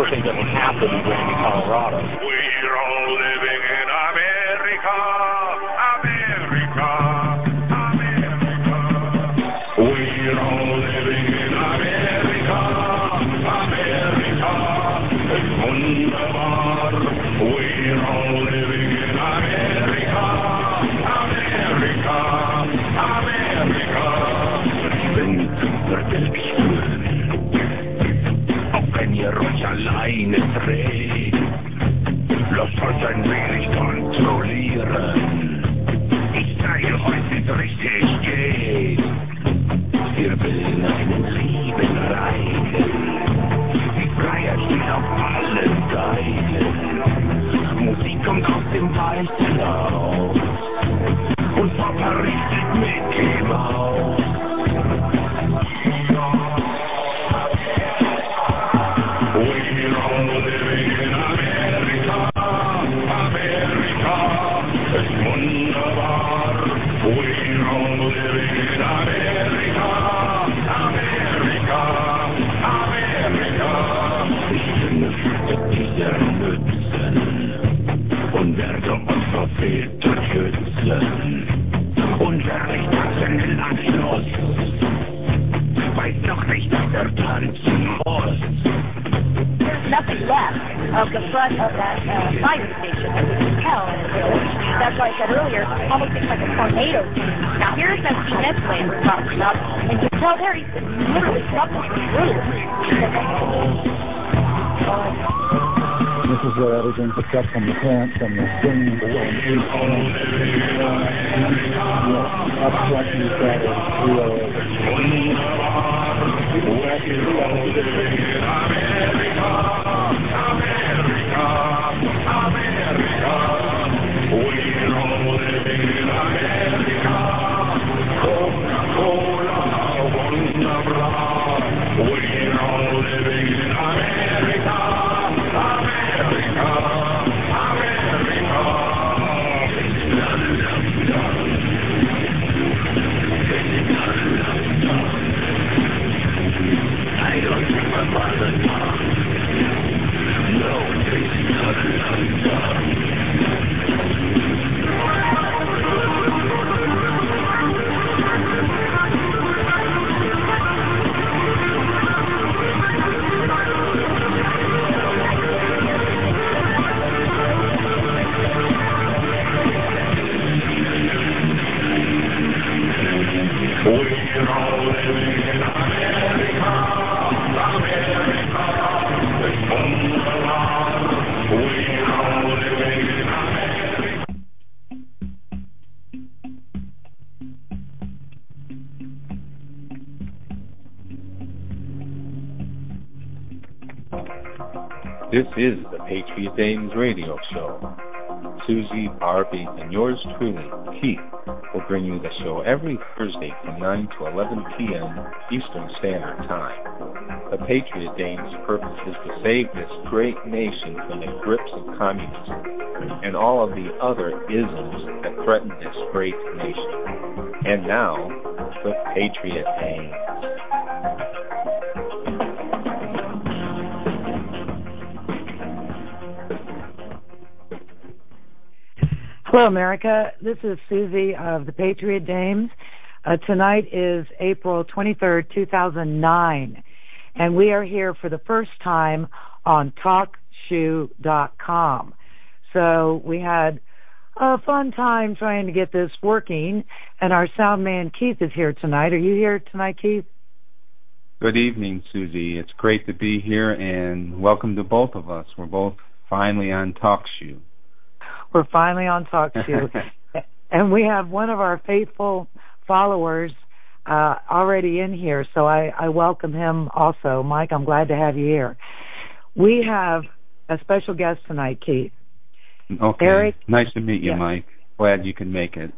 unfortunately doesn't happen in Granby, Colorado. We're all living in America, America, America. We're all living in America, America. It's wunderbar. We're all living in America, America, America. Wird es spüren, auch wenn ihr euch alleine dreht. Lasst euch ein wenig kontrollieren. Ich zeige euch, wie es richtig geht. Wir willen einen Leben reiten. Die Freiheit steht auf allen Seiten. Musik kommt aus dem Weißen Haus. Und vor Paris steht Mickey Mouse. We're all living in America, America. It's wunderbar. We're all living in America, America, America. Ich bin für dieser Nützen und werde unsere Väter schützen. Und wer nicht tanzen lassen weiß noch nicht, dass tanzen muss. Nothing left of the front of that fire station that we can tell in a village. That's why I said earlier, almost looks like a tornado. Now here's that cement plant we're talking about, and you can tell there he's literally something through. This is where everything picked up from the plant, from the spring. Obstruction is that This is the Patriot Dames Radio Show. Susie, Barbie, and yours truly, Keith, will bring you the show every Thursday from 9 to 11 p.m. Eastern Standard Time. The Patriot Dames' purpose is to save this great nation from the grips of communism and all of the other isms that threaten this great nation. And now, the Patriot Dames. Hello, America. This is Susie of the Patriot Dames. Tonight is April 23rd, 2009, and we are here for the first time on TalkShoe.com. So we had a fun time trying to get this working, and our sound man Keith is here tonight. Are you here tonight, Keith? Good evening, Susie. It's great to be here, and welcome to both of us. We're both finally on TalkShoe. We're finally on TalkShoe, and we have one of our faithful followers already in here, so I welcome him also. Mike, I'm glad to have you here. We have a special guest tonight, Keith. Okay. Eric, nice to meet you, yeah. Mike. Glad you can make it.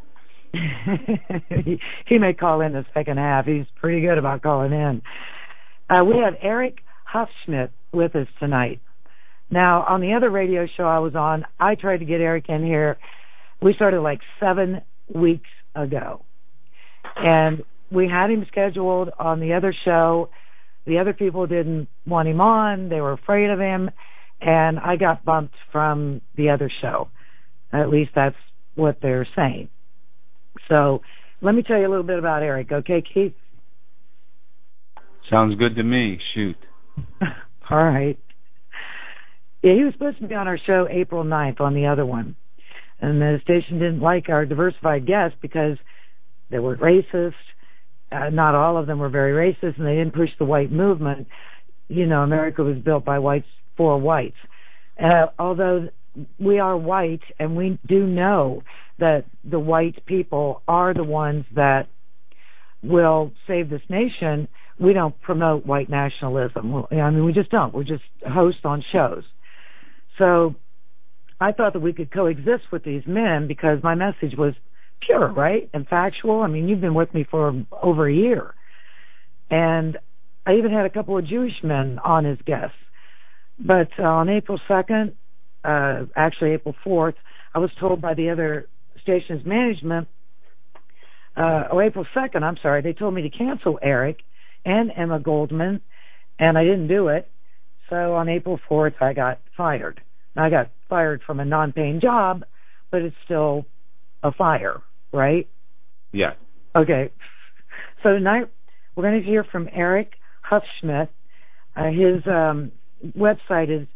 He may call in the second half. He's pretty good about calling in. We have Eric Hufschmidt with us tonight. Now, on the other radio show I was on, I tried to get Eric in here. We started like 7 weeks ago. And we had him scheduled on the other show The other people didn't want him on. They were afraid of him. And I got bumped from the other show. At least that's what they're saying. So let me tell you a little bit about Eric, okay, Keith? Sounds good to me. Shoot. All right. Yeah, he was supposed to be on our show April 9th on the other one. And the station didn't like our diversified guests because they were racist. Not all of them were very racist, and they didn't push the white movement. You know, America was built by whites for whites. Although we are white, and we do know that the white people are the ones that will save this nation, we don't promote white nationalism. I mean, we just don't. We're just hosts on shows. So I thought that we could coexist with these men because my message was pure, right, and factual. I mean, you've been with me for over a year. And I even had a couple of Jewish men on as guests. But on April 2nd, actually April 4th, I was told by the other station's management, April 2nd, I'm sorry, they told me to cancel Eric and Emma Goldman, and I didn't do it. So on April 4th, I got fired. Now, I got fired from a non-paying job, but it's still a fire, right? Yeah. Okay. So tonight, we're going to hear from Eric Hufschmidt. His website is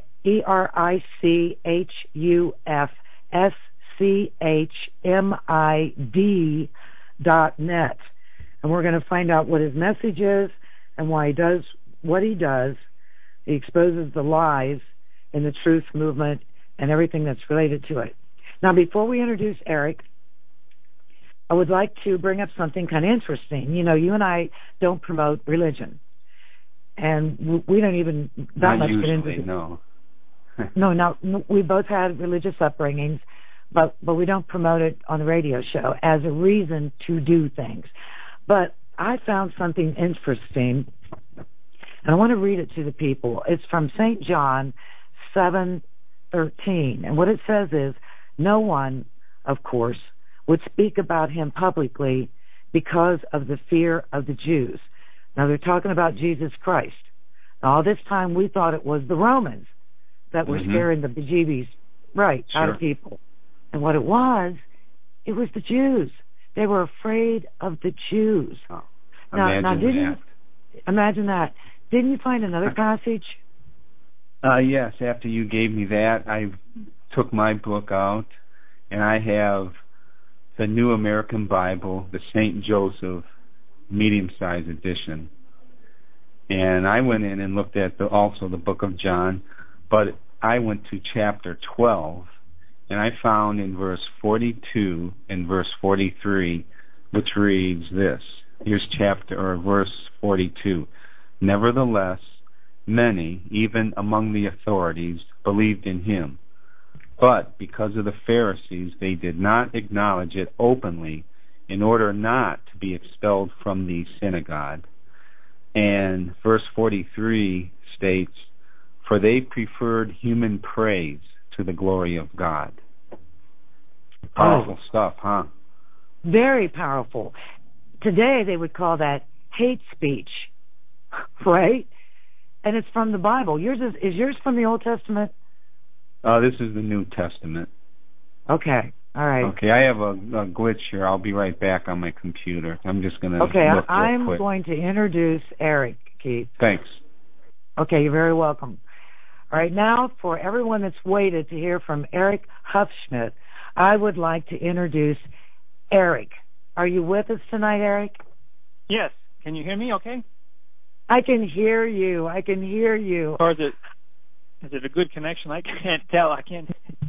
EricHufschmid.net. And we're going to find out what his message is and why he does what he does. He exposes the lies in the truth movement and everything that's related to it. Now, before we introduce Eric, I would like to bring up something kind of interesting. You know, you and I don't promote religion. And we don't even that much get into it. No. No, we both had religious upbringings, but we don't promote it on the radio show as a reason to do things. But I found something interesting, and I want to read it to the people. It's from St. John 7:13, and what it says is, no one, of course, would speak about him publicly because of the fear of the Jews. Now, they're talking about Jesus Christ. Now, all this time, we thought it was the Romans that were scaring the bejeebies out of people. And what it was the Jews. They were afraid of the Jews. Oh, imagine that. Didn't you find another passage? Yes, after you gave me that, I took my book out, and I have the New American Bible, the St. Joseph medium-sized edition. And I went in and looked at also the book of John, but I went to chapter 12, and I found in verse 42 and verse 43, which reads this. Here's verse 42. Nevertheless, many, even among the authorities, believed in him. But because of the Pharisees, they did not acknowledge it openly in order not to be expelled from the synagogue. And verse 43 states, for they preferred human praise to the glory of God. Powerful stuff, huh? Very powerful. Today they would call that hate speech, right? And it's from the Bible. Is yours from the Old Testament? This is the New Testament. Okay. All right. Okay, I have a glitch here. I'll be right back on my computer. I'm just going to Okay, look I'm real quick. going to introduce Eric, Keith. Thanks. Okay, you're very welcome. All right, now for everyone that's waited to hear from Eric Hufschmidt, I would like to introduce Eric. Are you with us tonight, Eric? Yes. Can you hear me okay? I can hear you. I can hear you. Or is it a good connection? I can't tell. I can't.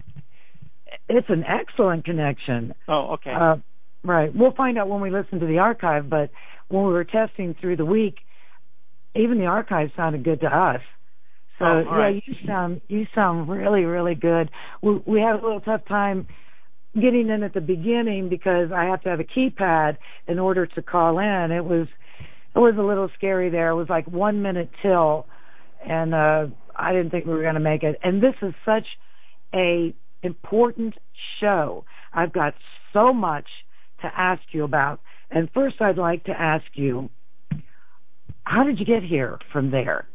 It's an excellent connection. Oh, okay. Right. We'll find out when we listen to the archive, but when we were testing through the week, even the archive sounded good to us. So, right. you sound really, really good. We had a little tough time getting in at the beginning because I have to have a keypad in order to call in. It was a little scary there. It was like 1 minute till, and I didn't think we were going to make it. And this is such a important show. I've got so much to ask you about. And first I'd like to ask you, how did you get here from there?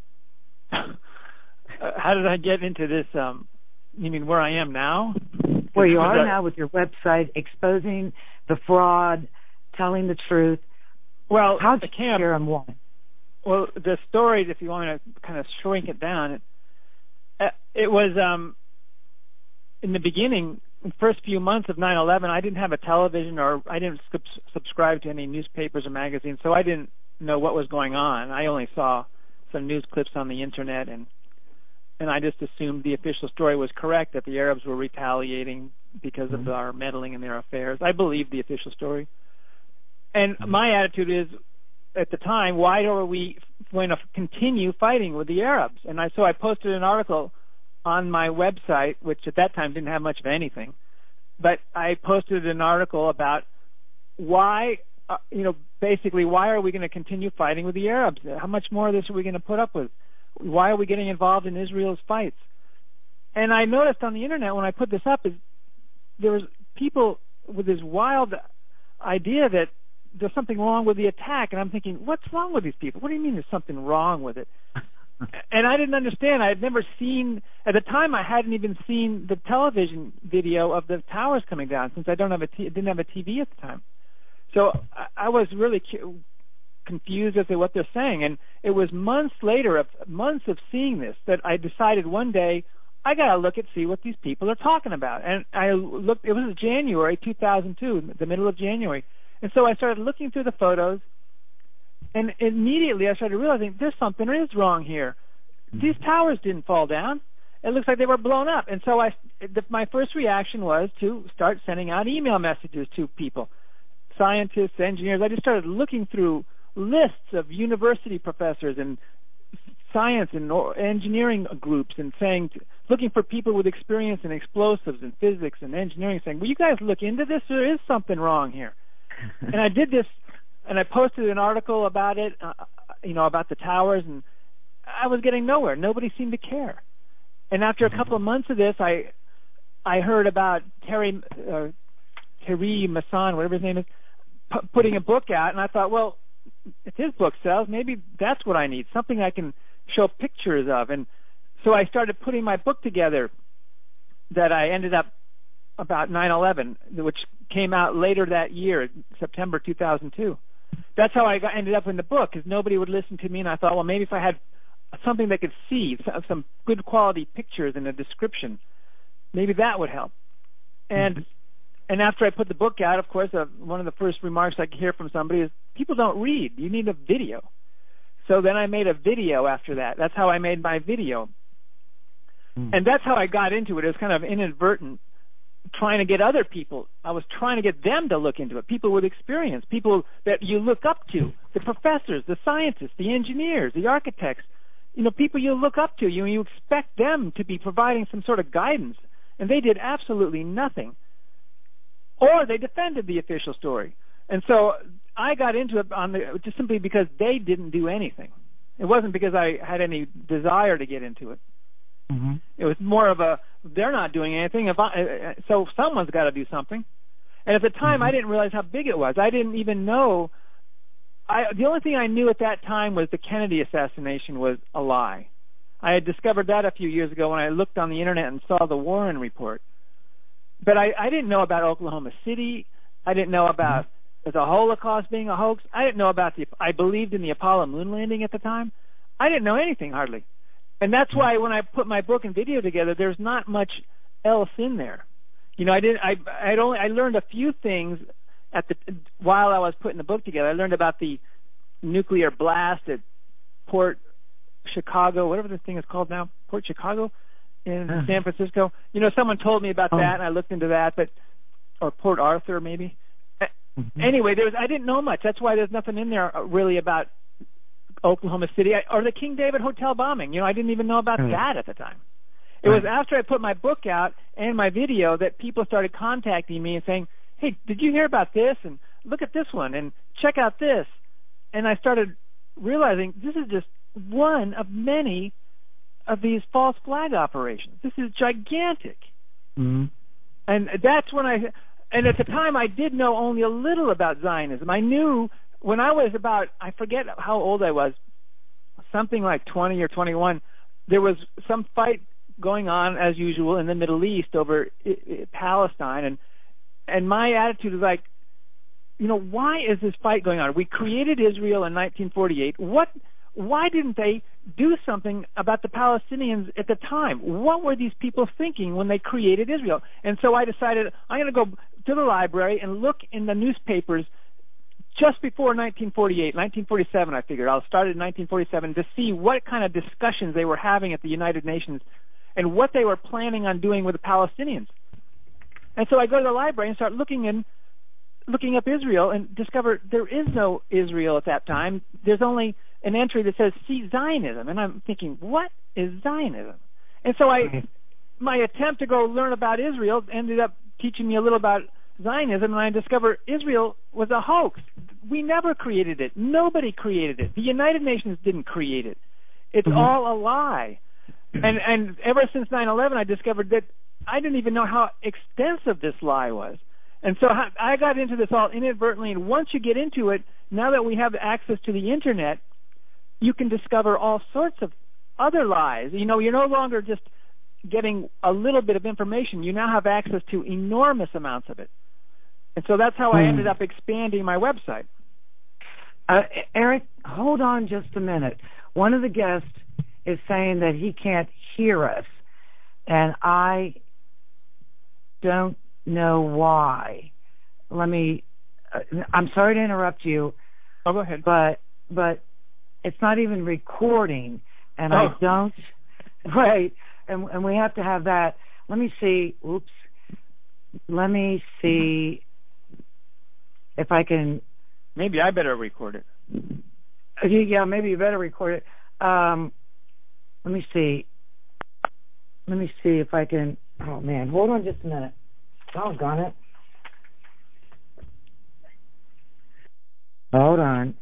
How did I get into this? You mean where I am now? Where you are now with your website, exposing the fraud, telling the truth. Well, how'd you get here and why? Well, the story, if you want to kind of shrink it down, it was in the beginning, the first few months of 9/11, I didn't have a television or I didn't subscribe to any newspapers or magazines, so I didn't know what was going on. I only saw some news clips on the internet, and I just assumed the official story was correct, that the Arabs were retaliating because of our meddling in their affairs. I believed the official story. And my attitude is, at the time, why are we going to continue fighting with the Arabs? And so I posted an article on my website, which at that time didn't have much of anything, but I posted an article about why, basically, why are we going to continue fighting with the Arabs? How much more of this are we going to put up with? Why are we getting involved in Israel's fights? And I noticed on the internet when I put this up, is there was people with this wild idea that there's something wrong with the attack, and I'm thinking, what's wrong with these people? What do you mean there's something wrong with it? And I didn't understand. I had never seen, at the time I hadn't even seen the television video of the towers coming down, since I didn't have a TV at the time. So I was really confused as to what they're saying, and it was months later, months of seeing this, that I decided one day, I got to look and see what these people are talking about. And I looked, it was January 2002, the middle of January. And so I started looking through the photos, and immediately I started realizing there's something is wrong here. These towers didn't fall down. It looks like they were blown up. And so my first reaction was to start sending out email messages to people, scientists, engineers. I just started looking through lists of university professors and science and engineering groups and looking for people with experience in explosives and physics and engineering, saying, will you guys look into this? There is something wrong here. And I did this, and I posted an article about it, about the towers, and I was getting nowhere. Nobody seemed to care. And after a couple of months of this, I heard about Terry Masson, whatever his name is, putting a book out, and I thought, well, if his book sells, maybe that's what I need, something I can show pictures of. And so I started putting my book together that I ended up about 9/11, which came out later that year, September 2002. That's how I ended up in the book, because nobody would listen to me, and I thought, well, maybe if I had something they could see, some good quality pictures and a description, maybe that would help. And after I put the book out, of course, one of the first remarks I could hear from somebody is, people don't read. You need a video. So then I made a video after that. That's how I made my video. And that's how I got into it. It was kind of inadvertent, trying to get other people. I was trying to get them to look into it, people with experience, people that you look up to, the professors, the scientists, the engineers, the architects, people you look up to, you expect them to be providing some sort of guidance. And they did absolutely nothing. Or they defended the official story. And so I got into it just simply because they didn't do anything. It wasn't because I had any desire to get into it. It was more of they're not doing anything, so someone's got to do something. And at the time, I didn't realize how big it was. I didn't even know. The only thing I knew at that time was the Kennedy assassination was a lie. I had discovered that a few years ago when I looked on the internet and saw the Warren report. But I didn't know about Oklahoma City. I didn't know about the Holocaust being a hoax. I didn't know about I believed in the Apollo moon landing at the time. I didn't know anything hardly. And that's why when I put my book and video together, there's not much else in there. I learned a few things while I was putting the book together. I learned about the nuclear blast at Port Chicago, whatever this thing is called now, Port Chicago in San Francisco. Someone told me about that, and I looked into that, or Port Arthur maybe. Anyway, I didn't know much. That's why there's nothing in there really about Oklahoma City or the King David Hotel bombing. I didn't even know about that at the time. It was after I put my book out and my video that people started contacting me and saying, hey, did you hear about this? And look at this one and check out this. And I started realizing this is just one of many of these false flag operations. This is gigantic. And that's when and at the time I did know only a little about Zionism. I knew when I was about, I forget how old I was, something like 20 or 21, there was some fight going on as usual in the Middle East over Palestine, and my attitude was like, why is this fight going on? We created Israel in 1948. Why didn't they do something about the Palestinians at the time? What were these people thinking when they created Israel? And so I decided I'm going to go to the library and look in the newspapers just before 1948, 1947, I figured. I'll start in 1947 to see what kind of discussions they were having at the United Nations and what they were planning on doing with the Palestinians. And so I go to the library and start looking up Israel and discover there is no Israel at that time. There's only an entry that says, see Zionism. And I'm thinking, what is Zionism? And so my attempt to go learn about Israel ended up teaching me a little about Zionism, and I discovered Israel was a hoax. We never created it. Nobody created it. The United Nations didn't create it. It's all a lie. And ever since 9/11, I discovered that I didn't even know how extensive this lie was. And so I got into this all inadvertently, and once you get into it, now that we have access to the Internet, you can discover all sorts of other lies. You're no longer just getting a little bit of information. You now have access to enormous amounts of it. And so that's how I ended up expanding my website. Eric, hold on just a minute. One of the guests is saying that he can't hear us, and I don't know why. I'm sorry to interrupt you. Oh, go ahead. But it's not even recording, and I don't. Right, and we have to have that. Let me see. Oops. Let me see if I can. Maybe I better record it. Yeah, maybe you better record it. Let me see. Let me see if I can. Oh man, hold on just a minute. Doggone it. Hold on.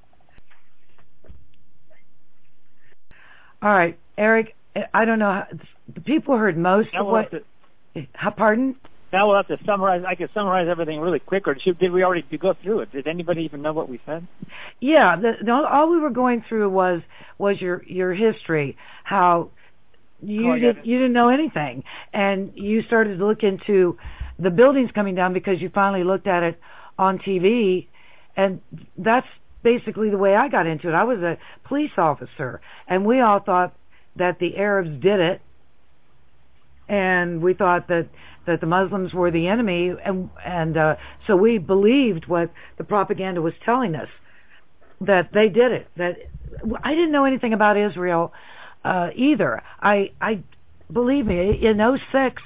All right, Eric, I don't know. The people heard most of what... Pardon? Now we'll have to summarize. I could summarize everything really quick, or did we already go through it? Did anybody even know what we said? Yeah, all we were going through was your history, how you didn't know anything, and you started to look into the buildings coming down because you finally looked at it on TV, and that's basically the way I got into it. I was a police officer, and we all thought that the Arabs did it, and we thought that the Muslims were the enemy, and so we believed what the propaganda was telling us, that they did it. That I didn't know anything about Israel either. I believe me, in 2006,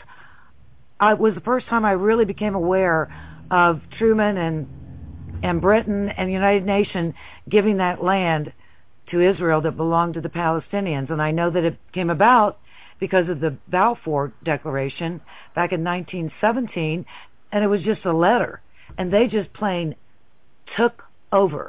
it was the first time I really became aware of Truman and Britain and the United Nations giving that land to Israel that belonged to the Palestinians. And I know that it came about because of the Balfour Declaration back in 1917, and it was just a letter. And they just plain took over.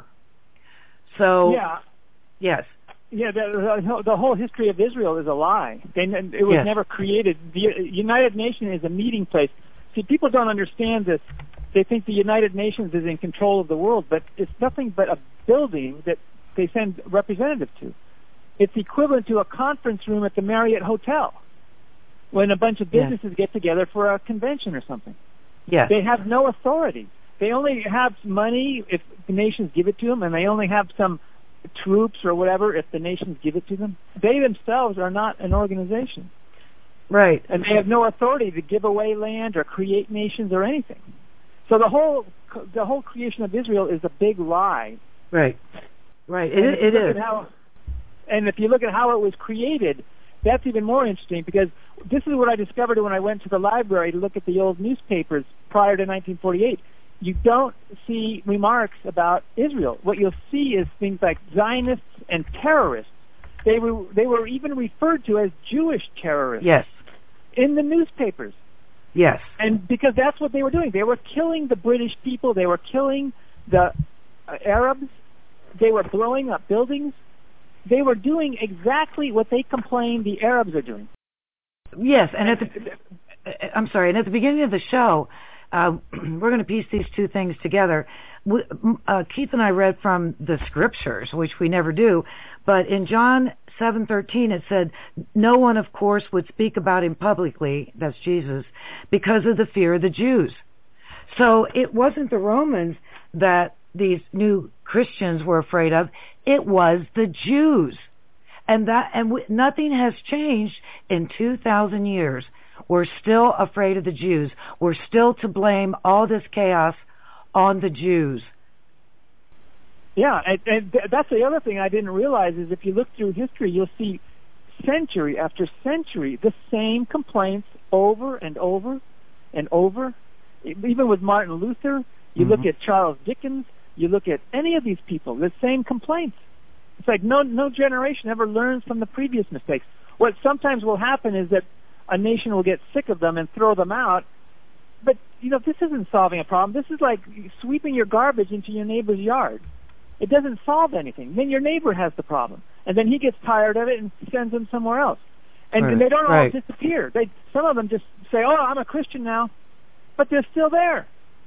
So, yeah. Yes. Yeah, the whole history of Israel is a lie. It was never created. The United Nations is a meeting place. See, people don't understand this. They think the United Nations is in control of the world, but it's nothing but a building that they send representatives to. It's equivalent to a conference room at the Marriott Hotel when a bunch of businesses get together for a convention or something. Yes. They have no authority. They only have money if the nations give it to them, and they only have some troops or whatever if the nations give it to them. They themselves are not an organization. Right. And they have no authority to give away land or create nations or anything. So the whole creation of Israel is a big lie. Right. Right. It is. And if you look at how it was created, that's even more interesting, because this is what I discovered when I went to the library to look at the old newspapers prior to 1948. You don't see remarks about Israel. What you'll see is things like Zionists and terrorists. They were even referred to as Jewish terrorists. Yes. In the newspapers. Yes. And because that's what they were doing. They were killing the British people. They were killing the Arabs. They were blowing up buildings. They were doing exactly what they complained the Arabs are doing. Yes, and at the beginning of the show, we're going to piece these two things together. Keith and I read from the scriptures, which we never do, but in John 7:13 it said, no one, of course, would speak about him publicly, that's Jesus, because of the fear of the Jews. So it wasn't the Romans that these new Christians were afraid of, it was the Jews. And nothing has changed in 2,000 years. We're still afraid of the Jews. We're still to blame all this chaos on the Jews. Yeah, and that's the other thing I didn't realize is if you look through history, you'll see century after century the same complaints over and over and over. Even with Martin Luther, you look at Charles Dickens, you look at any of these people, the same complaints. It's like no generation ever learns from the previous mistakes. What sometimes will happen is that a nation will get sick of them and throw them out. But, this isn't solving a problem. This is like sweeping your garbage into your neighbor's yard. It doesn't solve anything. Then your neighbor has the problem. And then he gets tired of it and sends them somewhere else. And they don't all disappear. Some of them just say, oh, I'm a Christian now. But they're still there.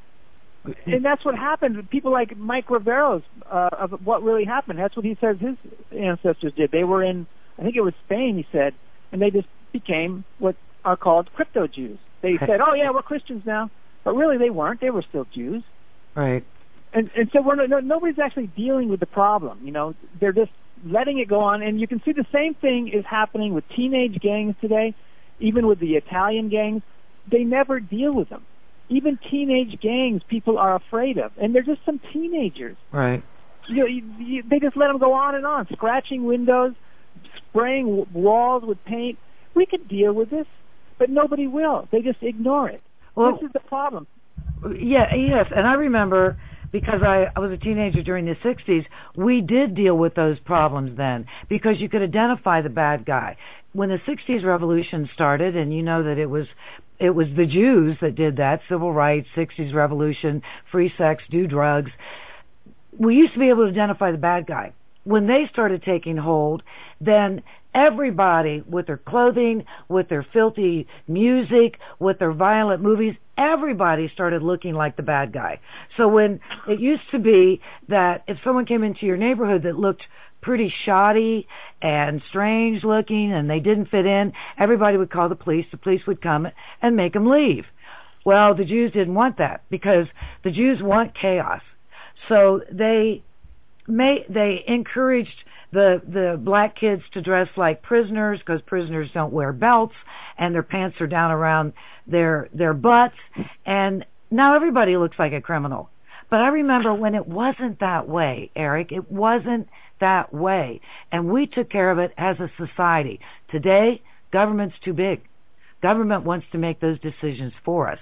And that's what happened. People like Mike Riveros, of what really happened. That's what he says his ancestors did. They were in, I think it was Spain, he said, and they just became what are called crypto Jews. They said, oh, yeah, we're Christians now. But really they weren't. They were still Jews. Right. And so nobody's actually dealing with the problem. They're just letting it go on. And you can see the same thing is happening with teenage gangs today, even with the Italian gangs. They never deal with them. Even teenage gangs, people are afraid of, and they're just some teenagers. Right. They just let them go on, scratching windows, spraying walls with paint. We could deal with this, but nobody will. They just ignore it. Well, this is the problem. Yes, and I remember, because I was a teenager during the 60s, we did deal with those problems then, because you could identify the bad guy. When the 60s revolution started, and you know that it was the Jews that did that, civil rights, 60s revolution, free sex, do drugs. We used to be able to identify the bad guy. When they started taking hold, then everybody with their clothing, with their filthy music, with their violent movies, everybody started looking like the bad guy. So when it used to be that if someone came into your neighborhood that looked pretty shoddy and strange looking and they didn't fit in, everybody would call the police would come and make them leave. Well, the Jews didn't want that, because the Jews want chaos. So they encouraged the black kids to dress like prisoners, because prisoners don't wear belts and their pants are down around their butts, and now everybody looks like a criminal. But I remember when it wasn't that way, Eric. It wasn't that way. And we took care of it as a society. Today, government's too big. Government wants to make those decisions for us.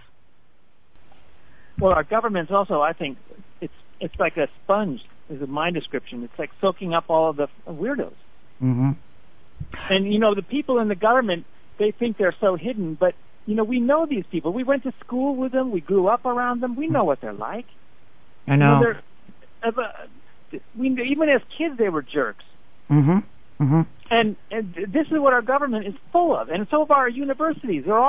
Well, our government's also, I think, it's like a sponge, is my description. It's like soaking up all of the weirdos. Mm-hmm. And, the people in the government, they think they're so hidden, but, we know these people. We went to school with them. We grew up around them. We know what they're like. I know. Even as kids, they were jerks. Mm-hmm. Mm-hmm. And this is what our government is full of, and so of our universities. They're all